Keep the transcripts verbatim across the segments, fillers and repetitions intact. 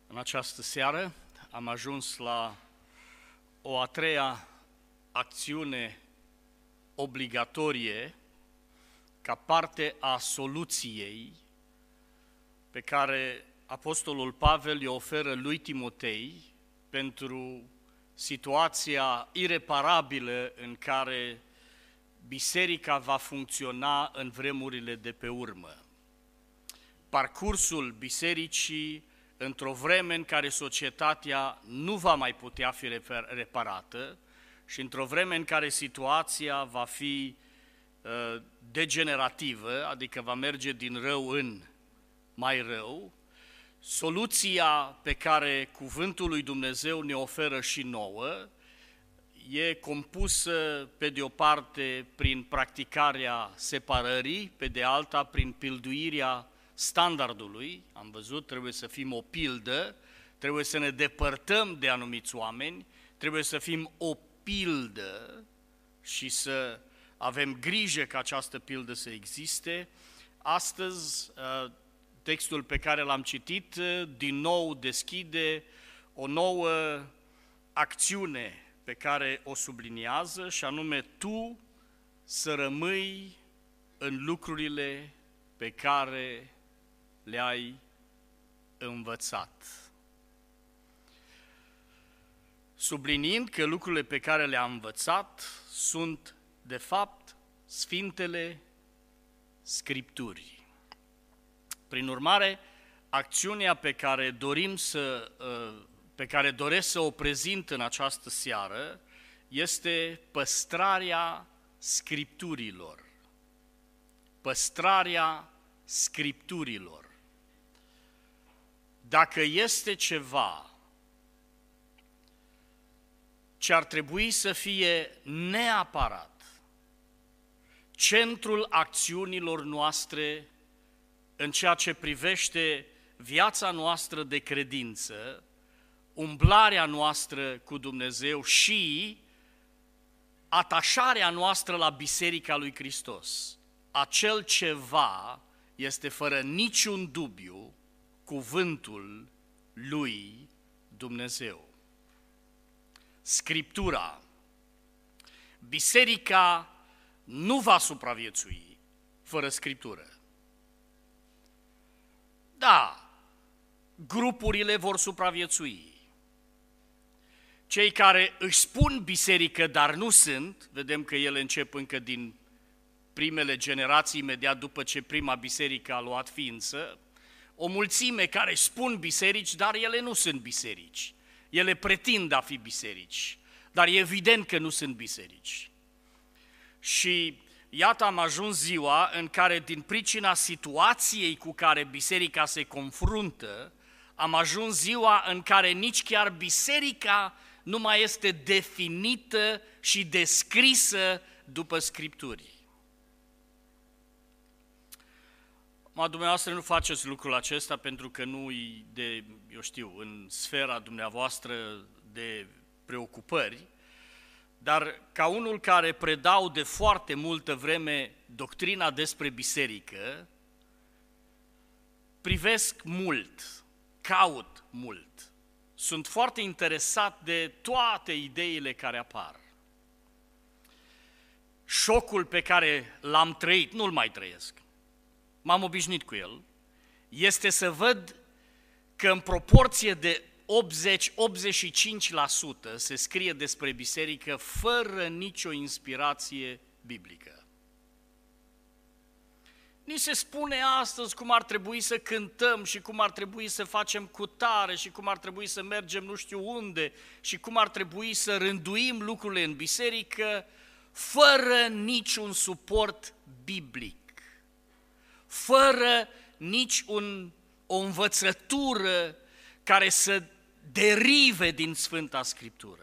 În această seară am ajuns la o a treia acțiune obligatorie ca parte a soluției pe care Apostolul Pavel îi oferă lui Timotei pentru situația ireparabilă în care biserica va funcționa în vremurile de pe urmă. Parcursul bisericii într-o vreme în care societatea nu va mai putea fi reparată și într-o vreme în care situația va fi uh, degenerativă, adică va merge din rău în mai rău, soluția pe care cuvântul lui Dumnezeu ne oferă și nouă e compusă pe de o parte prin practicarea separării, pe de alta prin pilduirea standardului. Am văzut, trebuie să fim o pildă, trebuie să ne depărtăm de anumiți oameni, trebuie să fim o pildă și să avem grijă ca această pildă să existe. Astăzi, textul pe care l-am citit, din nou deschide o nouă acțiune pe care o subliniază, și anume tu să rămâi în lucrurile pe care le-ai învățat. Subliniind că lucrurile pe care le-a învățat sunt, de fapt, Sfintele Scripturi. Prin urmare, acțiunea pe care dorim să, pe care doresc să o prezint în această seară este păstrarea Scripturilor. Păstrarea Scripturilor. Dacă este ceva ce ar trebui să fie neapărat centrul acțiunilor noastre în ceea ce privește viața noastră de credință, umblarea noastră cu Dumnezeu și atașarea noastră la Biserica lui Hristos, acel ceva este fără niciun dubiu cuvântul lui Dumnezeu. Scriptura. Biserica nu va supraviețui fără Scriptură. Da, grupurile vor supraviețui. Cei care își spun biserică, dar nu sunt, vedem că ele încep încă din primele generații, imediat după ce prima biserică a luat ființă, o mulțime care își spun biserici, dar ele nu sunt biserici. Ele pretind a fi biserici, dar e evident că nu sunt biserici. Și iată am ajuns ziua în care, din pricina situației cu care biserica se confruntă, am ajuns ziua în care nici chiar biserica nu mai este definită și descrisă după Scripturi. Ma, dumneavoastră nu faceți lucrul acesta pentru că nu-i de, eu știu, în sfera dumneavoastră de preocupări, dar ca unul care predau de foarte multă vreme doctrina despre biserică, privesc mult, caut mult, sunt foarte interesat de toate ideile care apar. Șocul pe care l-am trăit, nu-l mai trăiesc, m-am obișnuit cu el, este să văd că în proporție de optzeci la optzeci și cinci la sută se scrie despre biserică fără nicio inspirație biblică. Ni se spune astăzi cum ar trebui să cântăm și cum ar trebui să facem cutare și cum ar trebui să mergem nu știu unde și cum ar trebui să rânduim lucrurile în biserică fără niciun suport biblic, fără nici un, o învățătură care să derive din Sfânta Scriptură.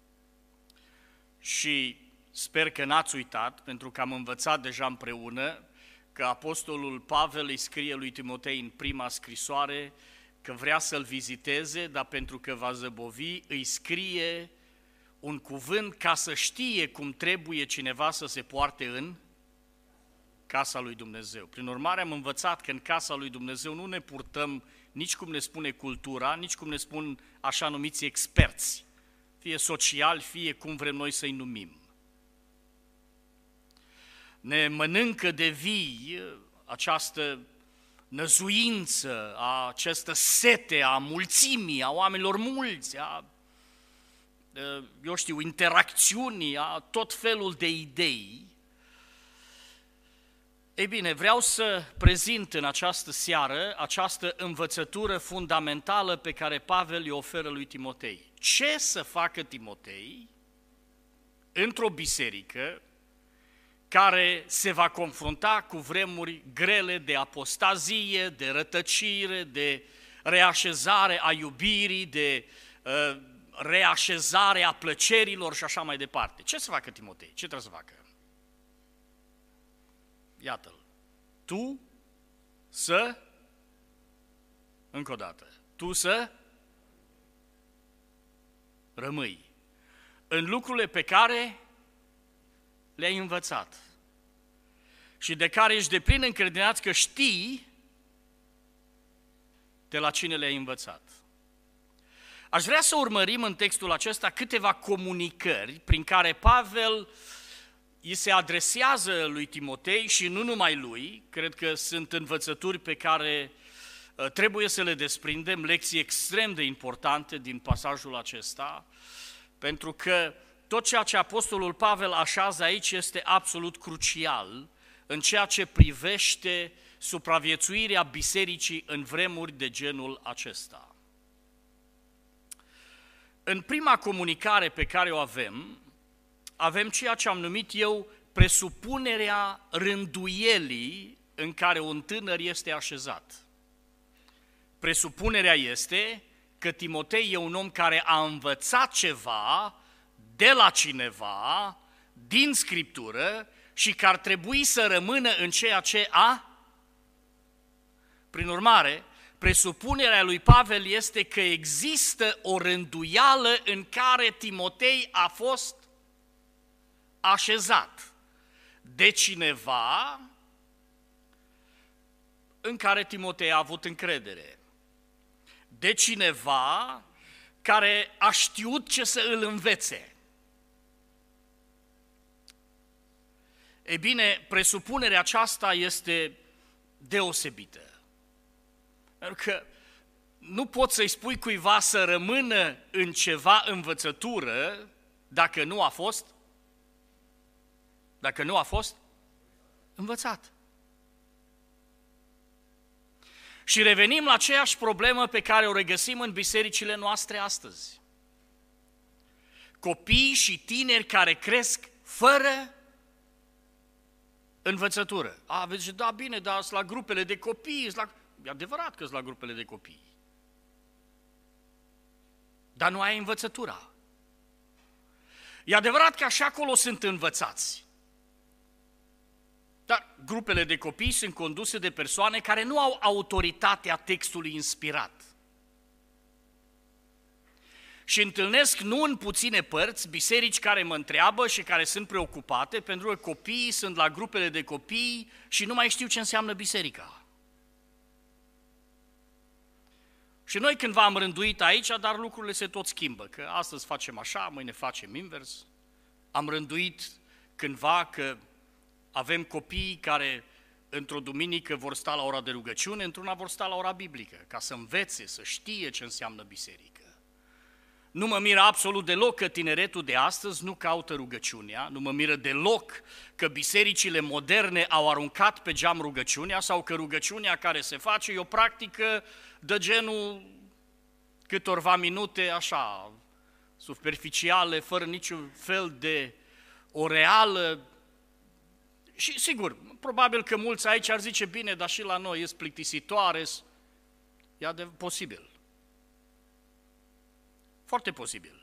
Și sper că n-ați uitat, pentru că am învățat deja împreună că Apostolul Pavel îi scrie lui Timotei în prima scrisoare că vrea să-l viziteze, dar pentru că va zăbovi, îi scrie un cuvânt ca să știe cum trebuie cineva să se poarte în casa lui Dumnezeu. Prin urmare am învățat că în casa lui Dumnezeu nu ne purtăm nici cum ne spune cultura, nici cum ne spun așa numiți experți, fie sociali, fie cum vrem noi să-i numim. Ne mănâncă de vii această năzuință, această sete a mulțimii, a oamenilor mulți, a, eu știu, interacțiunii, a tot felul de idei. Ei bine, vreau să prezint în această seară această învățătură fundamentală pe care Pavel îi oferă lui Timotei. Ce să facă Timotei într-o biserică care se va confrunta cu vremuri grele de apostazie, de rătăcire, de reașezare a iubirii, de uh, reașezare a plăcerilor și așa mai departe. Ce să facă Timotei? Ce trebuie să facă? Iată-l. Tu să, încă o dată, tu să rămâi în lucrurile pe care le-ai învățat și de care ești deplin încredințat că știi de la cine le-ai învățat. Aș vrea să urmărim în textul acesta câteva comunicări prin care Pavel îi se adresează lui Timotei și nu numai lui, cred că sunt învățături pe care trebuie să le desprindem, lecții extrem de importante din pasajul acesta, pentru că tot ceea ce apostolul Pavel așează aici este absolut crucial în ceea ce privește supraviețuirea bisericii în vremuri de genul acesta. În prima comunicare pe care o avem, avem ceea ce am numit eu presupunerea rânduielii în care un tânăr este așezat. Presupunerea este că Timotei e un om care a învățat ceva de la cineva, din Scriptură, și că ar trebui să rămână în ceea ce a. Prin urmare, presupunerea lui Pavel este că există o rânduială în care Timotei a fost așezat de cineva în care Timotei a avut încredere, de cineva care a știut ce să îl învețe. Ei bine, presupunerea aceasta este deosebită. Pentru că nu poți să-i spui cuiva să rămână în ceva învățătură dacă nu a fost, dacă nu a fost învățat. Și revenim la aceeași problemă pe care o regăsim în bisericile noastre astăzi. Copii și tineri care cresc fără învățătură. A, vezi, da, bine, dar sunt la grupele de copii, la... e adevărat că sunt la grupele de copii. Dar nu ai învățătura. E adevărat că așa acolo sunt învățați. Dar grupele de copii sunt conduse de persoane care nu au autoritatea textului inspirat. Și întâlnesc nu în puține părți biserici care mă întreabă și care sunt preocupate pentru că copiii sunt la grupele de copii și nu mai știu ce înseamnă biserica. Și noi cândva am rânduit aici, dar lucrurile se tot schimbă, că astăzi facem așa, mâine facem invers. Am rânduit cândva că avem copii care într-o duminică vor sta la ora de rugăciune, într-una vor sta la ora biblică, ca să învețe, să știe ce înseamnă biserică. Nu mă miră absolut deloc că tineretul de astăzi nu caută rugăciunea, nu mă miră deloc că bisericile moderne au aruncat pe geam rugăciunea sau că rugăciunea care se face e o practică de genul câtorva minute așa, superficiale, fără niciun fel de o reală. Și sigur, probabil că mulți aici ar zice, bine, dar și la noi e plictisitoare, e de posibil. Foarte posibil.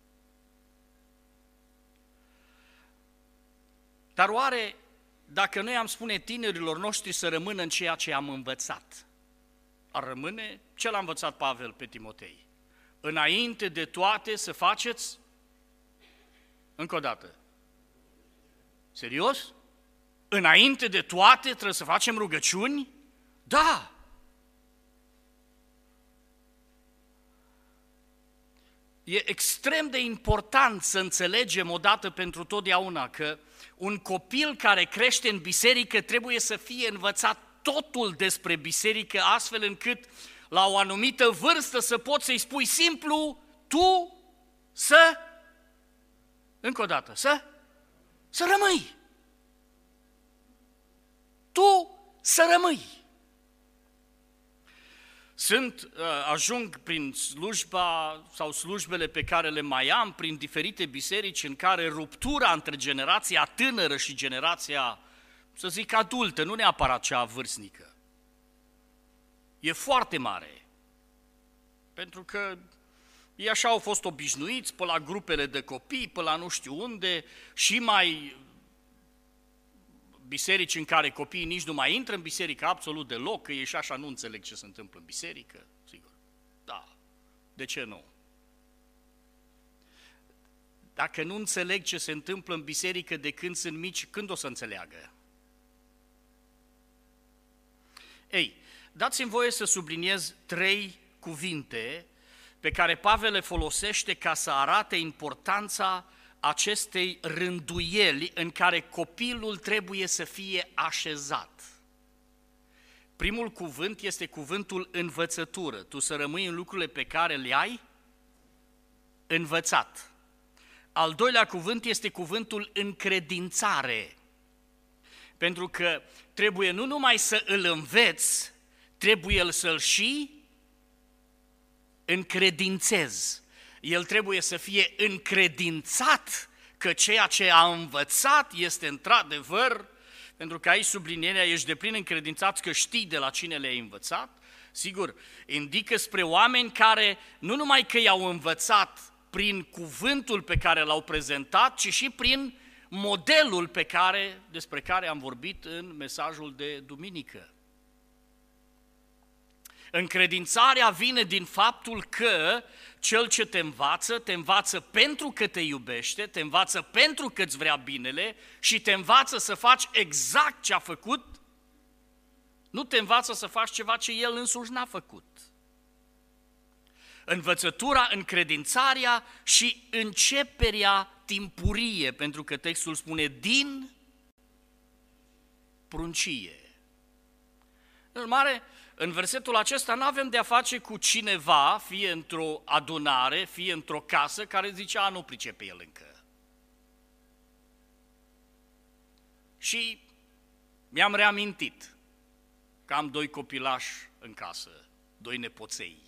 Dar oare, dacă noi am spune tinerilor noștri să rămână în ceea ce am învățat, ar rămâne ce l-a învățat Pavel pe Timotei? Înainte de toate să faceți, încă o dată, serios? Înainte de toate trebuie să facem rugăciuni? Da! E extrem de important să înțelegem odată pentru totdeauna că un copil care crește în biserică trebuie să fie învățat totul despre biserică, astfel încât la o anumită vârstă să poți să-i spui simplu, tu să, încă o dată, să, să rămâi. Tu să rămâi. Sunt, ajung prin slujba sau slujbele pe care le mai am, prin diferite biserici în care ruptura între generația tânără și generația, să zic, adultă, nu neapărat cea vârstnică, e foarte mare. Pentru că ei așa au fost obișnuiți pe la grupele de copii, pe la nu știu unde, și mai biserici în care copiii nici nu mai intră în biserică absolut deloc, că ei și așa nu înțeleg ce se întâmplă în biserică, sigur. Da, de ce nu? Dacă nu înțeleg ce se întâmplă în biserică de când sunt mici, când o să înțeleagă? Ei, dați-mi voie să subliniez trei cuvinte pe care Pavel le folosește ca să arate importanța acestei rânduieli în care copilul trebuie să fie așezat. Primul cuvânt este cuvântul învățătură. Tu să rămâi în lucrurile pe care le-ai învățat. Al doilea cuvânt este cuvântul încredințare. Pentru că trebuie nu numai să îl înveți, trebuie să-l și încredințezi. El trebuie să fie încredințat că ceea ce a învățat este într-adevăr, pentru că aici sublinierea, ești deplin încredințat că știi de la cine le-ai învățat. Sigur, indică spre oameni care nu numai că i-au învățat prin cuvântul pe care l-au prezentat, ci și prin modelul pe care, despre care am vorbit în mesajul de duminică. Încredințarea vine din faptul că cel ce te învață, te învață pentru că te iubește, te învață pentru că îți vrea binele și te învață să faci exact ce a făcut, nu te învață să faci ceva ce el însuși n-a făcut. Învățătura, încredințarea și începerea timpurie, pentru că textul spune din pruncie. În urmare, în versetul acesta nu avem de a face cu cineva, fie într-o adunare, fie într-o casă, care zice, a, nu pricepe el încă. Și mi-am reamintit că am doi copilași în casă, doi nepoței.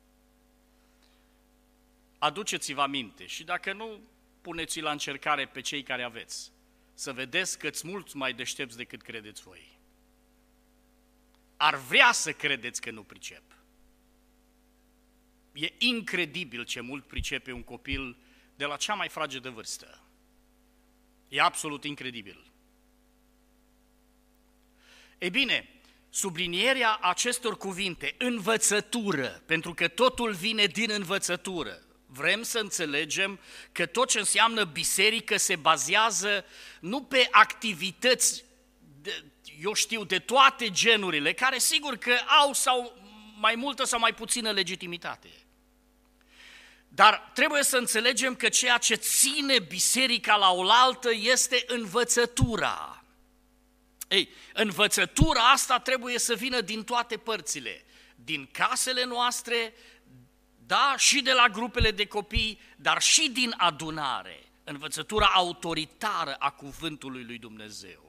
Aduceți-vă aminte și dacă nu, puneți-i la încercare pe cei care aveți, să vedeți că-ți mulți mai deștepți decât credeți voi. Ar vrea să credeți că nu pricep. E incredibil ce mult pricepe un copil de la cea mai fragedă vârstă. E absolut incredibil. Ei bine, sublinierea acestor cuvinte, învățătură, pentru că totul vine din învățătură. Vrem să înțelegem că tot ce înseamnă biserică se bazează nu pe activități, de, eu știu, de toate genurile, care sigur că au sau mai multă sau mai puțină legitimitate. Dar trebuie să înțelegem că ceea ce ține biserica la oaltă este învățătura. Ei, învățătura asta trebuie să vină din toate părțile, din casele noastre, da, și de la grupele de copii, dar și din adunare, învățătura autoritară a cuvântului lui Dumnezeu.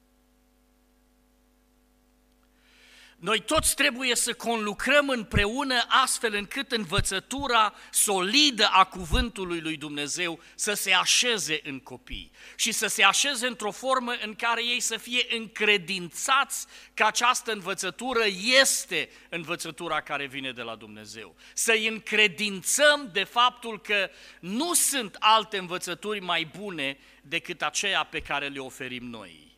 Noi toți trebuie să conlucrăm împreună astfel încât învățătura solidă a cuvântului lui Dumnezeu să se așeze în copii și să se așeze într-o formă în care ei să fie încredințați că această învățătură este învățătura care vine de la Dumnezeu. Să-i încredințăm de faptul că nu sunt alte învățături mai bune decât aceea pe care le oferim noi.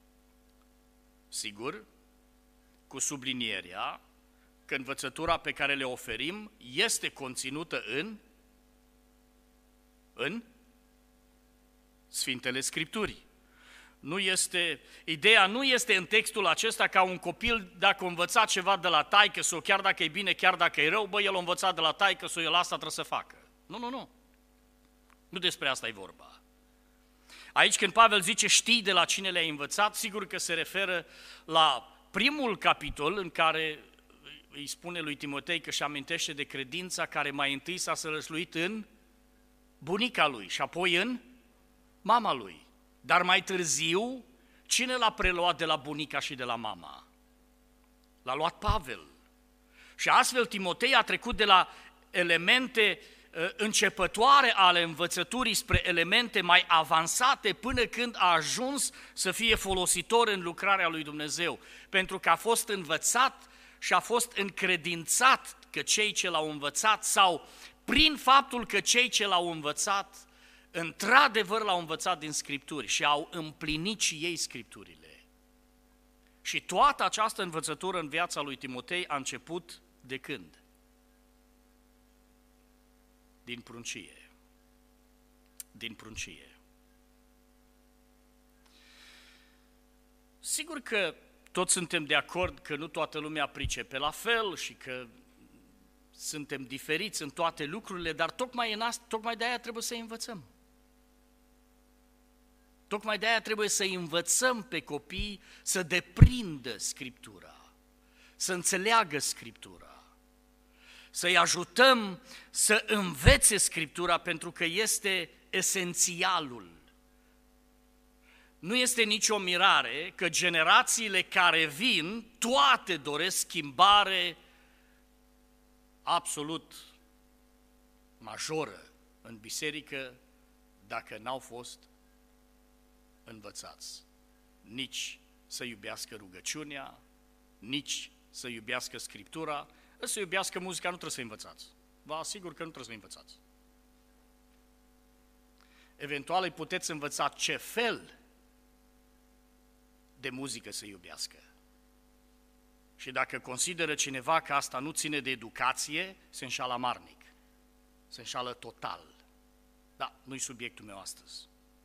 Sigur, cu sublinierea că învățătura pe care le oferim este conținută în, în Sfintele Scripturi. Nu este, ideea nu este în textul acesta ca un copil, dacă a învățat ceva de la taică-s-o, chiar dacă e bine, chiar dacă e rău, bă, el a învățat de la taică-s-o, el asta trebuie să facă. Nu, nu, nu. Nu despre asta e vorba. Aici când Pavel zice știi de la cine le-ai învățat, sigur că se referă la primul capitol în care îi spune lui Timotei că își amintește de credința care mai întâi s-a sălășluit în bunica lui și apoi în mama lui. Dar mai târziu, cine l-a preluat de la bunica și de la mama? L-a luat Pavel. Și astfel Timotei a trecut de la elemente începătoare ale învățăturii spre elemente mai avansate până când a ajuns să fie folositor în lucrarea lui Dumnezeu. Pentru că a fost învățat și a fost încredințat că cei ce l-au învățat sau prin faptul că cei ce l-au învățat într-adevăr l-au învățat din Scripturi și au împlinit și ei Scripturile. Și toată această învățătură în viața lui Timotei a început de când? Din pruncie. Din pruncie. Sigur că toți suntem de acord că nu toată lumea pricepe la fel și că suntem diferiți în toate lucrurile, dar tocmai, în asta, tocmai de aia trebuie să învățăm. Tocmai de aia trebuie să învățăm pe copii să deprindă Scriptura, să înțeleagă Scriptura, să-i ajutăm să învețe Scriptura pentru că este esențialul. Nu este nicio mirare că generațiile care vin, toate doresc schimbare absolut majoră în biserică dacă n-au fost învățați. Nici să iubească rugăciunea, nici să iubească Scriptura, să iubească muzica nu trebuie să învățați. Vă asigur că nu trebuie să învățați. Eventual îi puteți învăța ce fel de muzică să iubească. Și dacă consideră cineva că asta nu ține de educație, se înșală amarnic, se înșală total. Da, nu-i subiectul meu astăzi.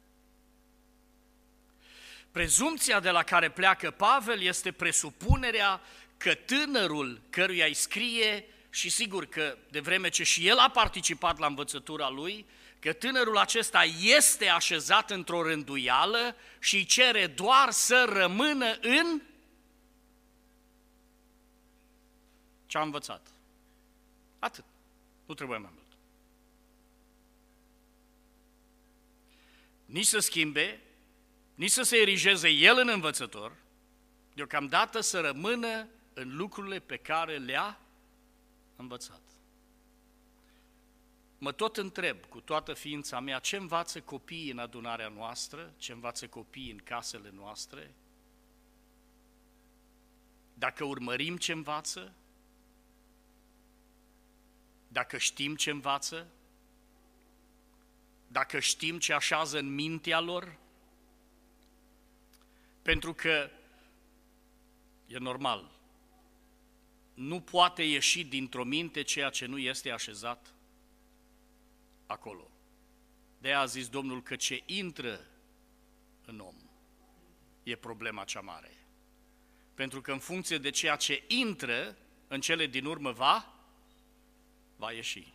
Prezumția de la care pleacă Pavel este presupunerea că tânărul căruia îi scrie, și sigur că de vreme ce și el a participat la învățătura lui, că tânărul acesta este așezat într-o rânduială și îi cere doar să rămână în ce a învățat. Atât. Nu trebuie mai mult. Nici să schimbe, nici să se erigeze el în învățător, deocamdată să rămână în lucrurile pe care le-a învățat. Mă tot întreb cu toată ființa mea ce învață copiii în adunarea noastră, ce învață copiii în casele noastre, dacă urmărim ce învață, dacă știm ce învață, dacă știm ce așează în mintea lor, pentru că e normal, nu poate ieși dintr-o minte ceea ce nu este așezat acolo. De-aia a zis Domnul că ce intră în om e problema cea mare. Pentru că în funcție de ceea ce intră, în cele din urmă va, va ieși.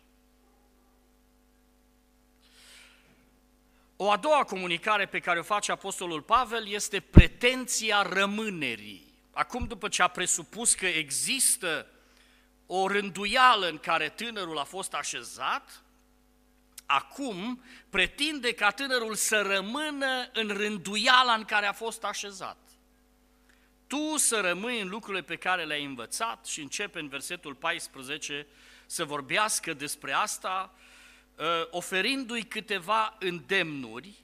O a doua comunicare pe care o face Apostolul Pavel este pretenția rămânerii. Acum, după ce a presupus că există o rânduială în care tânărul a fost așezat, acum pretinde ca tânărul să rămână în rânduiala în care a fost așezat. Tu să rămâi în lucrurile pe care le-ai învățat și începe în versetul paisprezece să vorbească despre asta, oferindu-i câteva îndemnuri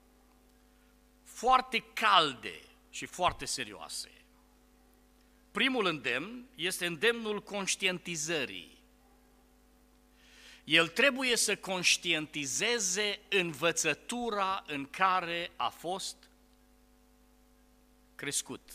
foarte calde și foarte serioase. Primul îndemn este îndemnul conștientizării. El trebuie să conștientizeze învățătura în care a fost crescut.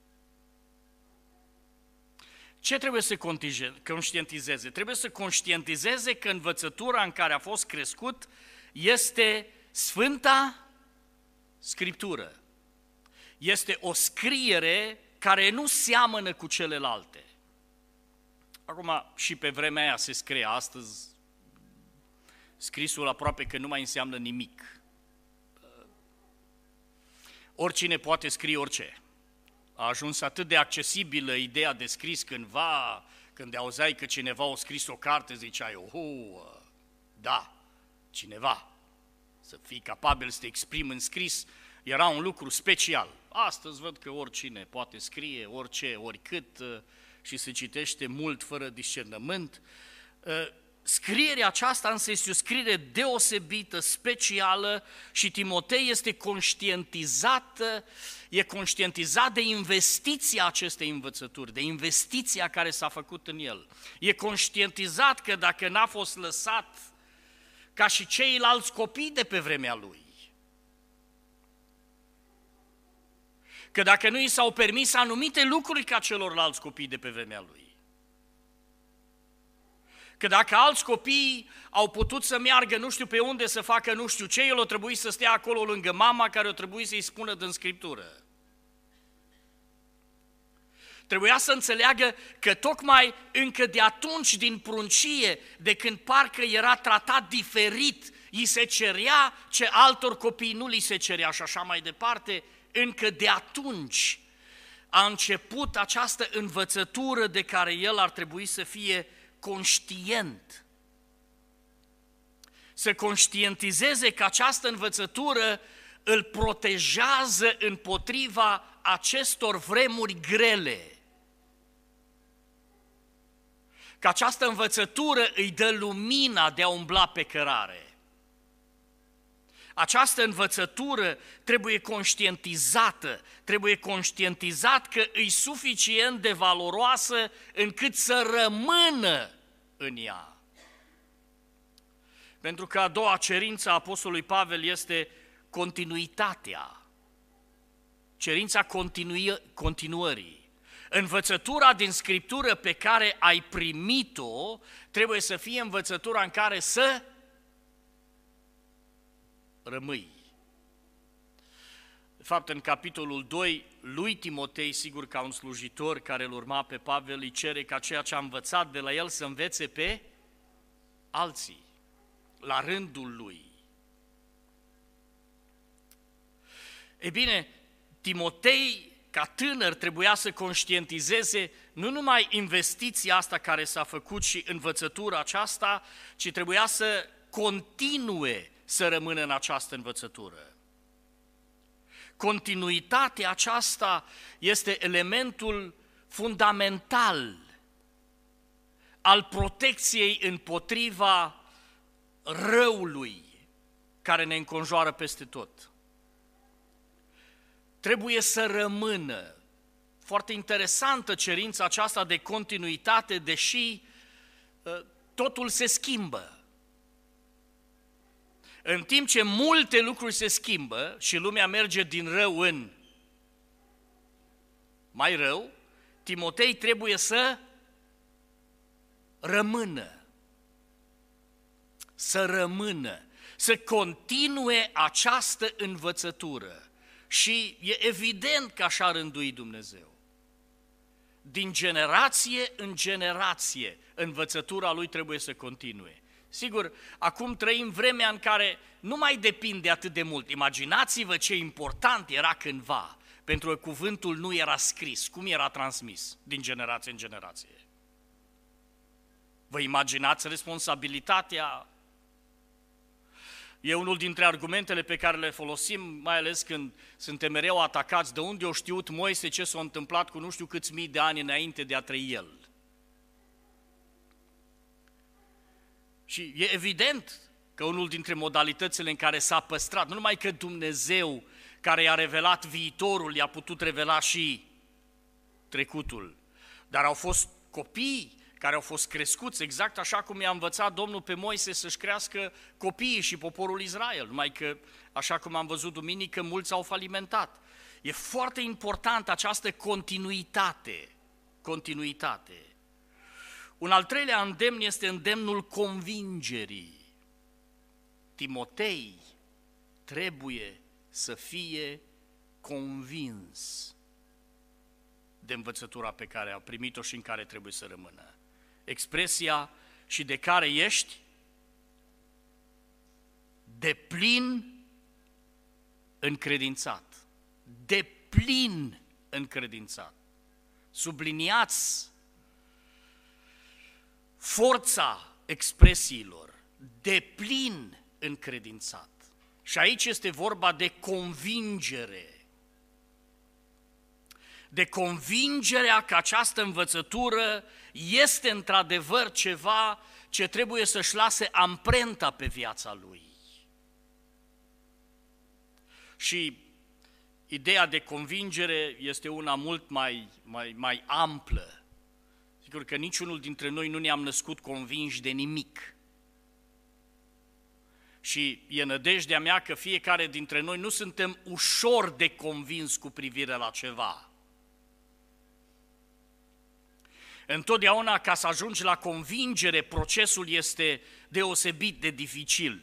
Ce trebuie să conștientizeze? Trebuie să conștientizeze că învățătura în care a fost crescut este Sfânta Scriptură. este o scriere care nu seamănă cu celelalte. Acum, și pe vremea aia se scrie, astăzi scrisul aproape că nu mai înseamnă nimic. Oricine poate scrie orice. A ajuns atât de accesibilă ideea de scris cândva, când auzeai că cineva a scris o carte, ziceai, oh, da, cineva. Să fii capabil să te exprimi în scris era un lucru special. Astăzi văd că oricine poate scrie, orice, oricât, și se citește mult fără discernământ. Scrierea aceasta însă este o scriere deosebită, specială și Timotei este conștientizat, e conștientizat de investiția acestei învățături, de investiția care s-a făcut în el. E conștientizat că dacă n-a fost lăsat ca și ceilalți copii de pe vremea lui, că dacă nu i s-au permis anumite lucruri ca celorlalți copii de pe vremea lui, că dacă alți copii au putut să meargă nu știu pe unde să facă nu știu ce, el o trebuie să stea acolo lângă mama care o trebuie să-i spună din Scriptură. Trebuia să înțeleagă că tocmai încă de atunci, din pruncie, de când parcă era tratat diferit, îi se cerea ce altor copii nu li se cerea și așa mai departe, încă de atunci a început această învățătură de care el ar trebui să fie conștient. Să conștientizeze că această învățătură îl protejează împotriva acestor vremuri grele. Că această învățătură îi dă lumina de a umbla pe cărare. Această învățătură trebuie conștientizată, trebuie conștientizat că e suficient de valoroasă încât să rămână în ea. Pentru că a doua cerință a apostolului Pavel este continuitatea, cerința continui, continuării. Învățătura din Scriptură pe care ai primit-o trebuie să fie învățătura în care să rămâi. De fapt, în capitolul doi, lui Timotei, sigur ca un slujitor care îl urma pe Pavel, îi cere ca ceea ce a învățat de la el să învețe pe alții, la rândul lui. E bine, Timotei, ca tânăr, trebuia să conștientizeze nu numai investiția asta care s-a făcut și învățătura aceasta, ci trebuia să continue să rămână în această învățătură. Continuitatea aceasta este elementul fundamental al protecției împotriva răului care ne înconjoară peste tot. Trebuie să rămână. Foarte interesantă cerința aceasta de continuitate, deși totul se schimbă. În timp ce multe lucruri se schimbă și lumea merge din rău în mai rău, Timotei trebuie să rămână, să rămână, să continue această învățătură. Și e evident că așa a rânduit Dumnezeu. Din generație în generație, învățătura lui trebuie să continue. Sigur, acum trăim vremea în care nu mai depinde atât de mult. Imaginați-vă ce important era cândva, pentru că cuvântul nu era scris, cum era transmis din generație în generație. Vă imaginați responsabilitatea? E unul dintre argumentele pe care le folosim, mai ales când suntem mereu atacați. De unde a știut Moise ce s-a întâmplat cu nu știu câți mii de ani înainte de a trăi el? Și e evident că unul dintre modalitățile în care s-a păstrat, nu numai că Dumnezeu care i-a revelat viitorul, i-a putut revela și trecutul, dar au fost copii care au fost crescuți exact așa cum i-a învățat Domnul pe Moise să-și crească copiii și poporul Israel, numai că, așa cum am văzut duminică, mulți au falimentat. E foarte important această continuitate, continuitate. Un al treilea îndemn este îndemnul convingerii. Timotei trebuie să fie convins de învățătura pe care a primit-o și în care trebuie să rămână. Expresia și de care ești deplin încredințat. Deplin încredințat. Subliniați forța expresiilor. Deplin încredințat. Și aici este vorba de convingere. De convingerea că această învățătură este într-adevăr ceva ce trebuie să-și lase amprenta pe viața lui. Și ideea de convingere este una mult mai, mai, mai amplă. Sigur că niciunul dintre noi nu ne-am născut convinși de nimic. Și e nădejdea mea că fiecare dintre noi nu suntem ușor de convins cu privire la ceva. Întotdeauna, ca să ajungi la convingere, procesul este deosebit de dificil.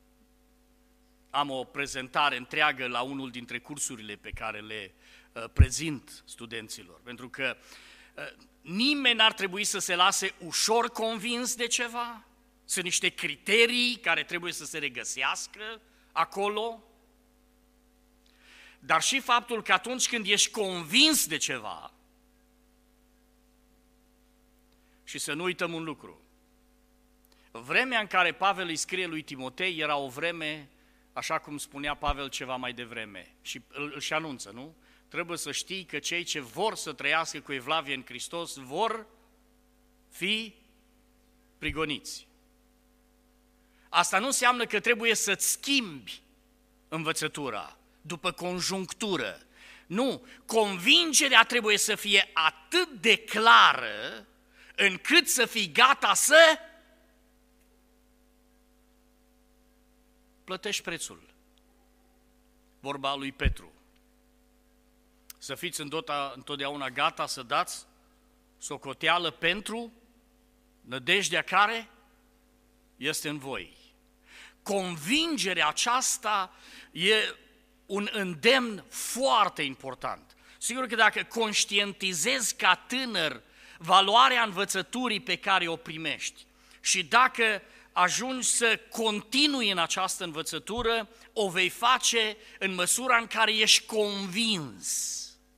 Am o prezentare întreagă la unul dintre cursurile pe care le uh, prezint studenților, pentru că uh, nimeni n-ar trebui să se lase ușor convins de ceva. Sunt niște criterii care trebuie să se regăsească acolo, dar și faptul că atunci când ești convins de ceva, și să nu uităm un lucru, vremea în care Pavel îi scrie lui Timotei era o vreme, așa cum spunea Pavel ceva mai devreme, și îl și anunță, nu? Trebuie să știi că cei ce vor să trăiască cu evlavie în Hristos vor fi prigoniți. Asta nu înseamnă că trebuie să-ți schimbi învățătura după conjunctură. Nu, convingerea trebuie să fie atât de clară încât să fii gata să plătești prețul. Vorba lui Petru. Să fiți întotdeauna gata să dați socoteală pentru nădejdea care este în voi. Convingerea aceasta e un îndemn foarte important. Sigur că dacă conștientizezi ca tânăr valoarea învățăturii pe care o primești și dacă ajungi să continui în această învățătură, o vei face în măsura în care ești convins.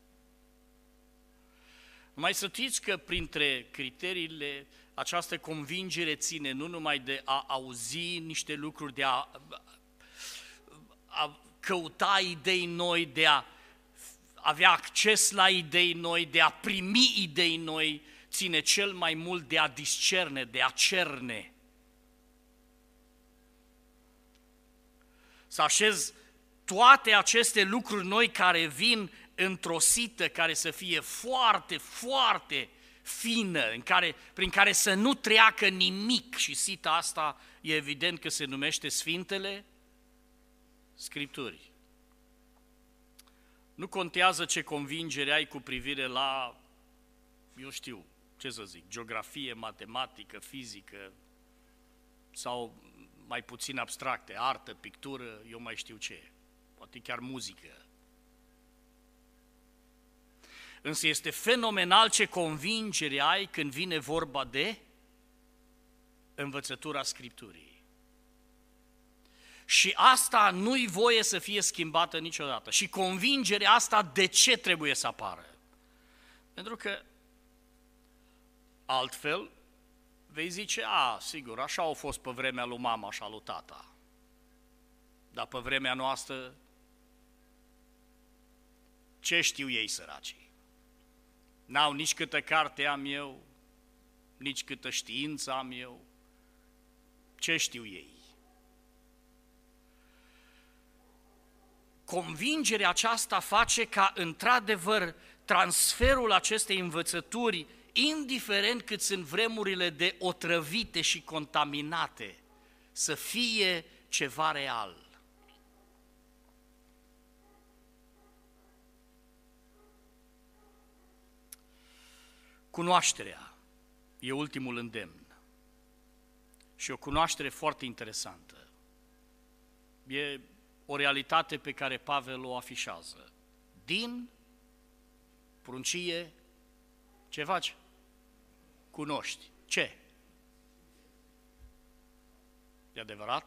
Mai să știți că printre criteriile această convingere ține nu numai de a auzi niște lucruri, de a, a căuta idei noi, de a avea acces la idei noi, de a primi idei noi, ține cel mai mult de a discerne, de a cerne. Să așezi toate aceste lucruri noi care vin într-o sită care să fie foarte, foarte fină, în care, prin care să nu treacă nimic, și sita asta e evident că se numește Sfintele Scripturi. Nu contează ce convingere ai cu privire la, eu știu, ce să zic, geografie, matematică, fizică sau mai puțin abstracte, artă, pictură, eu mai știu ce, poate chiar muzică. Însă este fenomenal ce convingere ai când vine vorba de învățătura Scripturii. Și asta nu-i voie să fie schimbată niciodată. Și convingerea asta de ce trebuie să apară? Pentru că altfel vei zice, a, sigur, așa au fost pe vremea lui mama și a lui tata. Dar pe vremea noastră, ce știu ei săracii? N-au nici câtă carte am eu, nici câtă știință am eu. Ce știu ei? Convingerea aceasta face ca, într-adevăr, transferul acestei învățături, indiferent cât sunt vremurile de otrăvite și contaminate, să fie ceva real. Cunoașterea e ultimul îndemn și o cunoaștere foarte interesantă. E o realitate pe care Pavel o afișează. din pruncie, ce faci? Cunoști. Ce? E adevărat?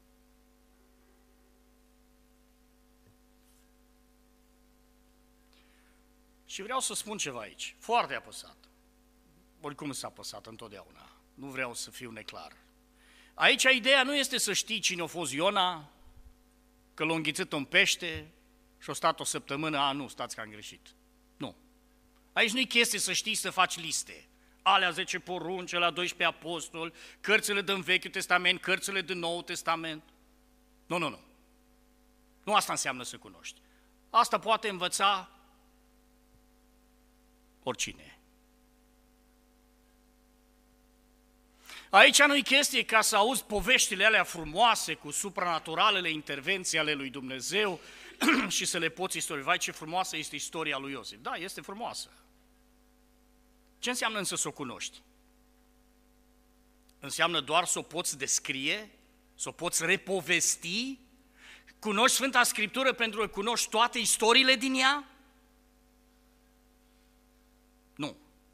Și vreau să spun ceva aici, foarte apăsat. Oricum s-a apăsat întotdeauna, nu vreau să fiu neclar. Aici ideea nu este să știi cine a fost Iona, că l-a înghițit în pește și a stat o săptămână, a, nu, stați că am greșit. Nu. Aici nu-i chestie să știi să faci liste. Alea zece porunci, alea doisprezece apostoli, cărțile din Vechiul Testament, cărțile din Noul Testament. Nu, nu, nu. Nu asta înseamnă să cunoști. Asta poate învăța oricine. Aici nu-i chestie ca să auzi poveștile alea frumoase cu supranaturalele intervenții ale lui Dumnezeu și să le poți istoria. Vai, ce frumoasă este istoria lui Iosif. Da, este frumoasă. Ce înseamnă însă să o cunoști? Înseamnă doar să o poți descrie, să o poți repovesti? Cunoști Sfânta Scriptură pentru că cunoști toate istoriile din ea? Nu.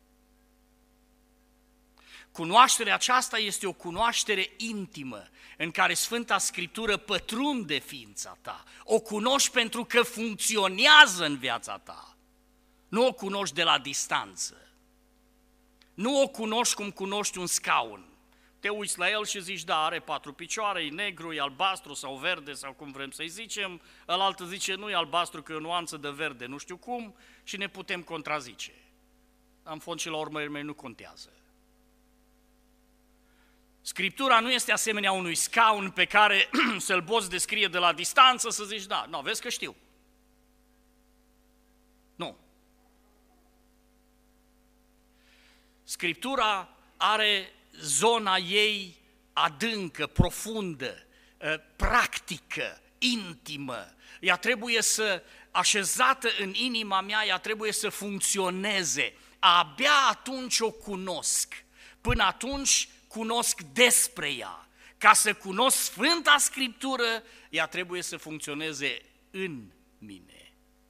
Cunoașterea aceasta este o cunoaștere intimă, în care Sfânta Scriptură pătrunde ființa ta. O cunoști pentru că funcționează în viața ta. Nu o cunoști de la distanță. Nu o cunoști cum cunoști un scaun. Te uiți la el și zici, da, are patru picioare, e negru, e albastru sau verde sau cum vrem să-i zicem, ălaltă zice, nu e albastru, că e o nuanță de verde, nu știu cum, și ne putem contrazice. În fond și la urmă nu contează. Scriptura nu este asemenea unui scaun pe care să-l poți descrie de la distanță, să zici, da, nu, vezi că știu. Nu. Scriptura are zona ei adâncă, profundă, practică, intimă. Ea trebuie să, așezată în inima mea, ea trebuie să funcționeze. Abia atunci o cunosc. Până atunci cunosc despre ea. Ca să cunosc Sfânta Scriptură, ea trebuie să funcționeze în mine.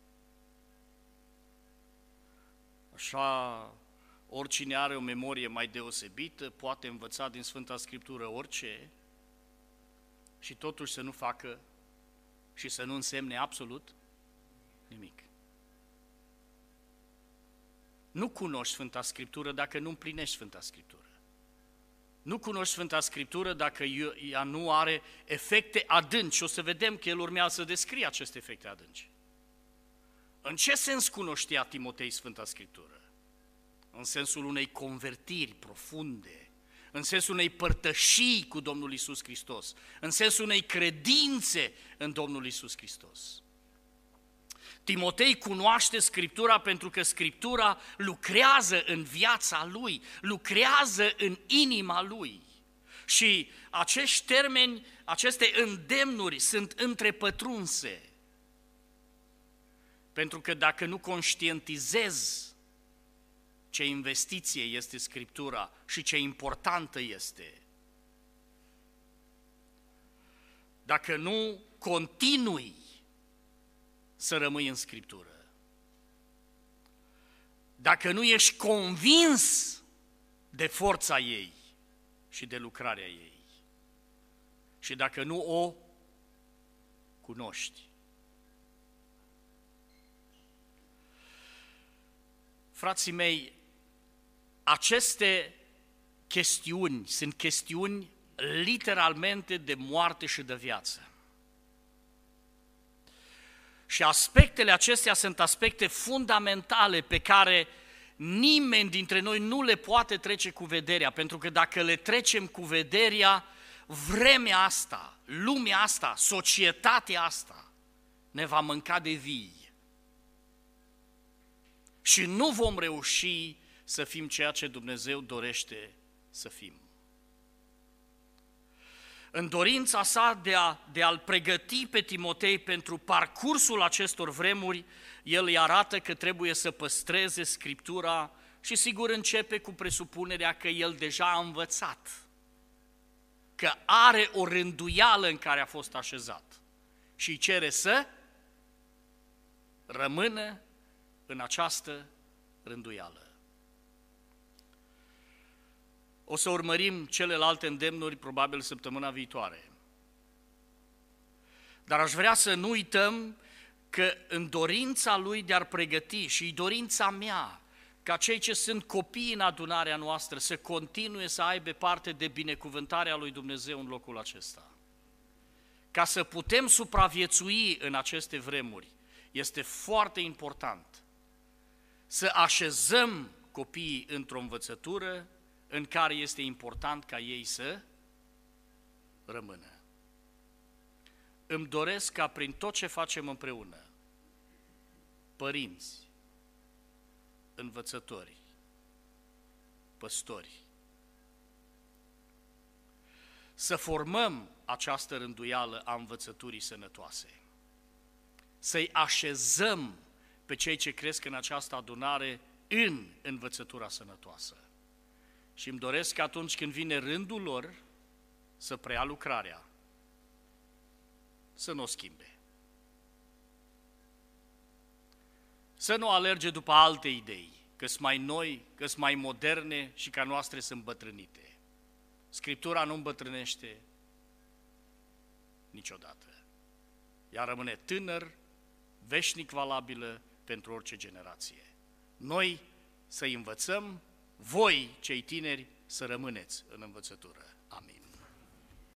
Așa, oricine are o memorie mai deosebită poate învăța din Sfânta Scriptură orice și totuși să nu facă și să nu însemne absolut nimic. Nu cunoști Sfânta Scriptură dacă nu împlinești Sfânta Scriptură. Nu cunoști Sfânta Scriptură dacă ea nu are efecte adânci. O să vedem că el urmează să descrie aceste efecte adânci. În ce sens cunoștea Timotei Sfânta Scriptură? În sensul unei convertiri profunde, în sensul unei părtășii cu Domnul Iisus Hristos, în sensul unei credințe în Domnul Iisus Hristos. Timotei cunoaște Scriptura pentru că Scriptura lucrează în viața lui, lucrează în inima lui. Și acești termeni, aceste îndemnuri sunt întrepătrunse. Pentru că dacă nu conștientizez ce investiție este Scriptura și ce importantă este, dacă nu continui să rămâi în Scriptură, dacă nu ești convins de forța ei și de lucrarea ei și dacă nu o cunoști. Frații mei, aceste chestiuni sunt chestiuni literalmente de moarte și de viață. Și aspectele acestea sunt aspecte fundamentale pe care nimeni dintre noi nu le poate trece cu vederea, pentru că dacă le trecem cu vederea, vremea asta, lumea asta, societatea asta ne va mânca de vii. Și nu vom reuși să fim ceea ce Dumnezeu dorește să fim. În dorința sa de, a, de a-l pregăti pe Timotei pentru parcursul acestor vremuri, el îi arată că trebuie să păstreze Scriptura și sigur începe cu presupunerea că el deja a învățat, că are o rânduială în care a fost așezat și îi cere să rămână în această rânduială. O să urmărim celelalte îndemnuri probabil săptămâna viitoare. Dar aș vrea să nu uităm că în dorința Lui de a pregăti și dorința mea ca cei ce sunt copii în adunarea noastră să continue să aibă parte de binecuvântarea lui Dumnezeu în locul acesta. Ca să putem supraviețui în aceste vremuri, este foarte important să așezăm copiii într-o învățătură în care este important ca ei să rămână. Îmi doresc ca prin tot ce facem împreună, părinți, învățători, păstori, să formăm această rânduială a învățăturii sănătoase, să-i așezăm pe cei ce cresc în această adunare în învățătura sănătoasă. Și îmi doresc că atunci când vine rândul lor să preia lucrarea, să nu o schimbe. Să nu alerge după alte idei, că-s mai noi, că-s mai moderne și ca noastre sunt bătrânite. Scriptura nu îmbătrânește niciodată. Ea rămâne tânăr, veșnic valabilă pentru orice generație. Noi să învățăm, voi, cei tineri, să rămâneți în învățătură. Amin.